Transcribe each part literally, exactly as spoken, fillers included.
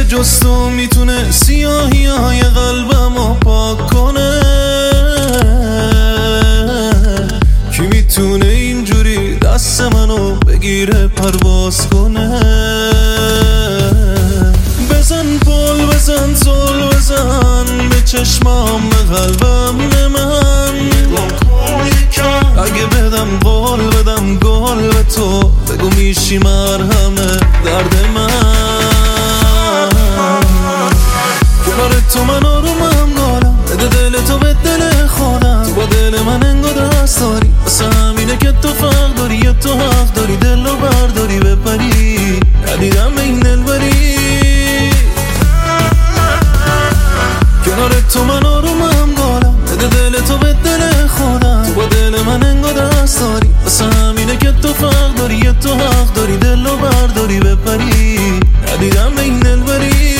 جز تو میتونه سیاهی های قلبمو پاک کنه؟ کی میتونه اینجوری دست منو بگیره پرواز کنه؟ بزن پل بزن زل بزن به چشمام به قلبم من، اگه بدم قول بدم گل به تو بگو میشی مرهم درد من. کنار تو من آرومم گالم، بده دل تو به دل خودم، تو با دل من انگار دست داری، واسه همینه که تو فرق داری، یا تو حق داری دل رو برداری بپری، ندیدم به این دل بری. کنار تو من آرومم گالم، بده دل تو به دل خودم، تو با دل من انگار دست داری، واسه همینه که تو فرق داری، یا تو حق داری دل رو برداری بپری، ندیدم به این دل بری.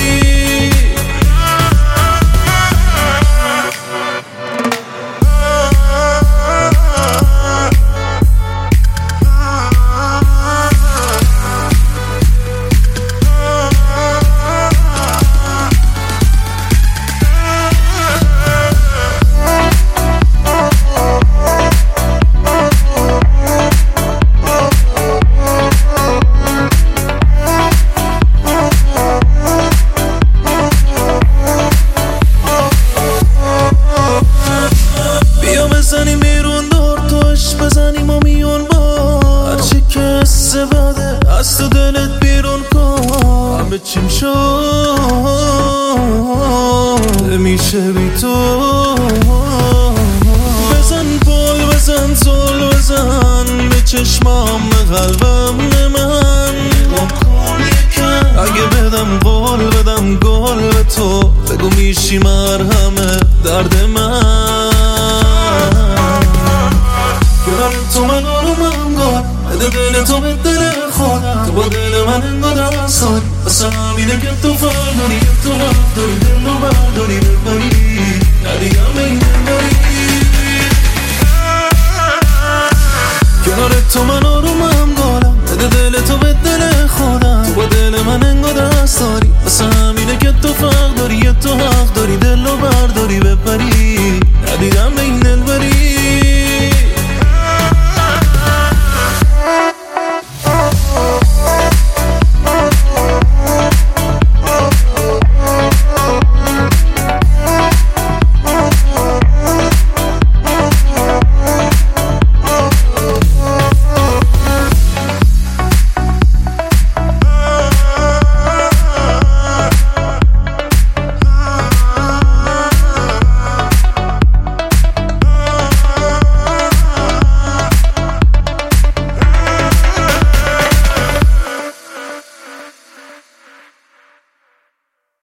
بزنیم بیرون دور توش بزنیم و میون با هرچی که حسه بده از تو دلت بیرون کن، همه چیم شد میشه بی تو. بزن پل بزن زل بزن به چشمام به قلبم من، اگه بدم قول بدم گل به تو بگو میشی مرهم درد من. کنار تو من آرومم گل، بده دل تو به دل خودم، تو با دل من انگار دست داری، واسه همینه که تو فرق داری، یا تو حق داری دل رو برداری بپری، ندیدم به این دل بری. کنار تو من آرومم